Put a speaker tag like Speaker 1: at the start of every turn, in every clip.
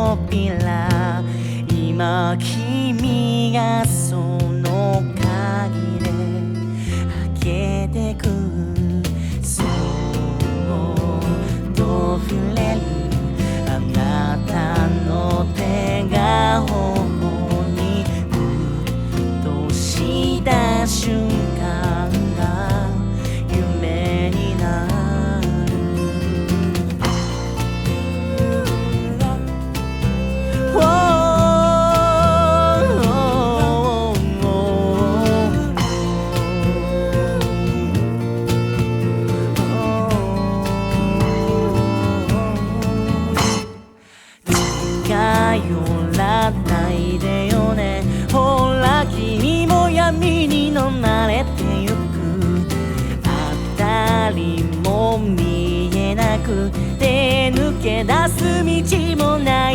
Speaker 1: 扉、今君がその鍵で開けてく、そっと触れるあなたの手が頬にふとした瞬間が夢になる。近寄らないでよね、ほら君も闇に飲まれてゆく、辺りも見えなくて抜け出す道もない。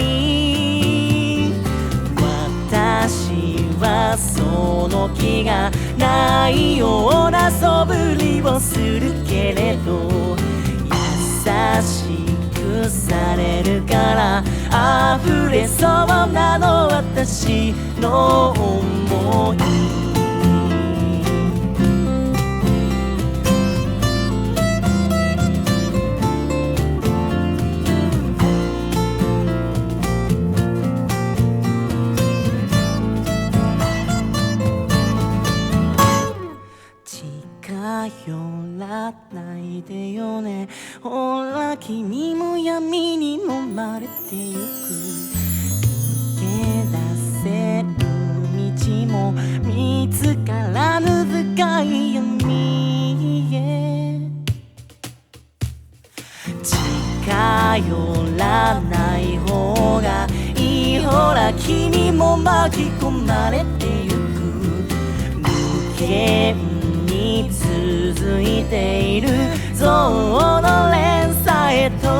Speaker 1: 私はその気がないような素振りをするけれど、優しくされるから溢れそうなの私の想い。近寄らないでよね、ほら君も闇に飲まれてゆく、抜け出せる道も見つからぬ深い闇へ。近寄らない方がいい、ほら君も巻き込まれてゆく、無限に続いている憎悪の連鎖へと、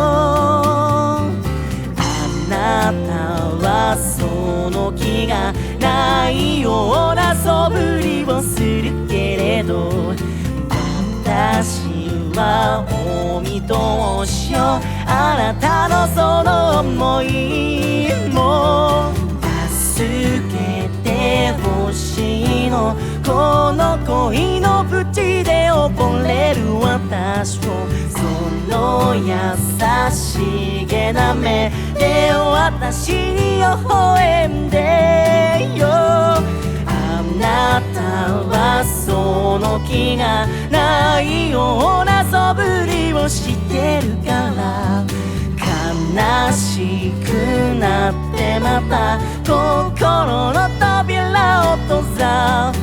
Speaker 1: あなたはその気がないような素振りをするけれど、私はお見通しよ、あなたのその想いも助けてほしいの、この恋の淵で溺れる私を、その優しげな目で私に微笑んでよ。あなたはその気がないような素振りをしてるから、悲しくなってまた心の扉を閉ざ